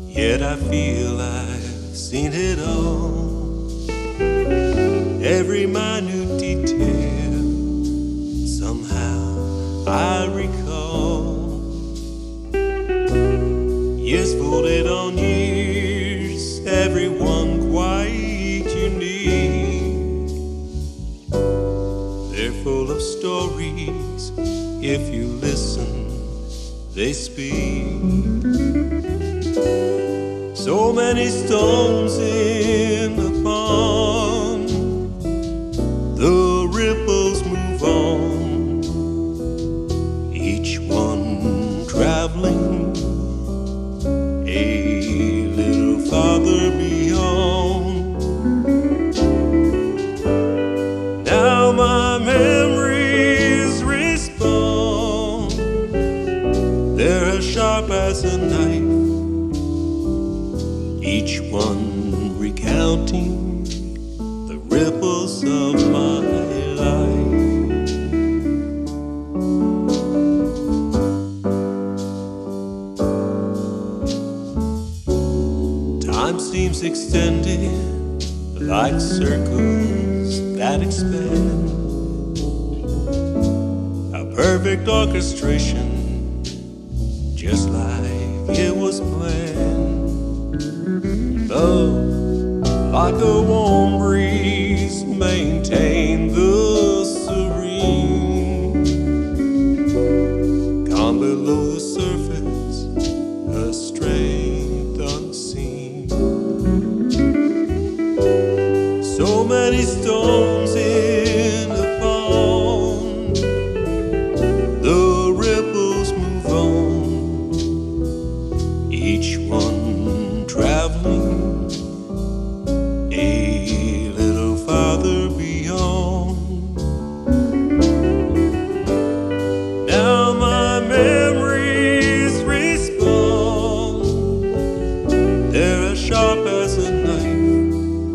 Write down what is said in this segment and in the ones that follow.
Yet I feel I've seen it all. Every minute detail, somehow I recall. Years folded on years, everyone quite unique. They're full of stories, if you listen, they speak. So many stones in the pond, the ripples move on, each one traveling a little farther beyond. Now my memories respond, they're as sharp as a knife, each one recounting the ripples of my life. Time seems extended like circles that expand, a perfect orchestration, just like it was planned. Love, like a warm breeze, maintain the serene. Gone below the surface, a strength unseen. So many stones in a pond, the ripples move on, each one traveling a little farther beyond. Now my memories respond, they're as sharp as a knife,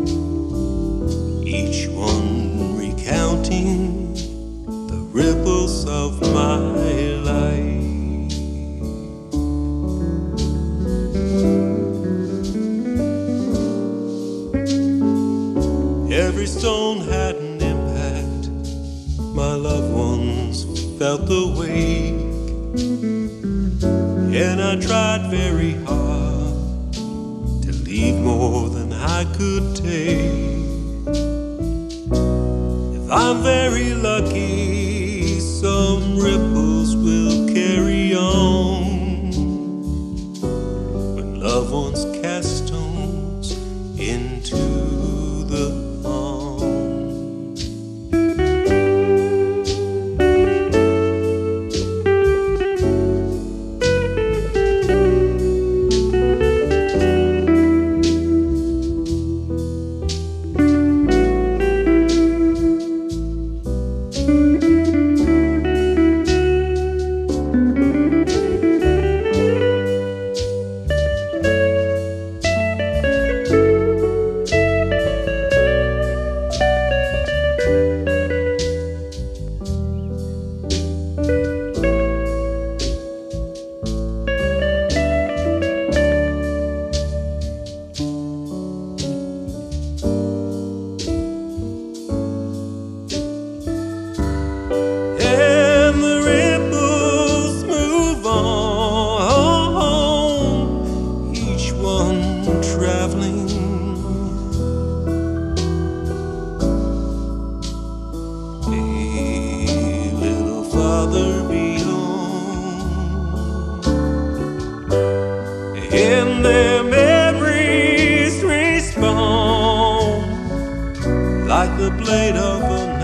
each one recounting the ripples of my life. Every stone had an impact, my loved ones felt the weight, and I tried very hard to leave more than I could take. If I'm very lucky, some ripples will carry on, when loved ones cast stones into the traveling a little farther beyond, and their memories respond like the blade of a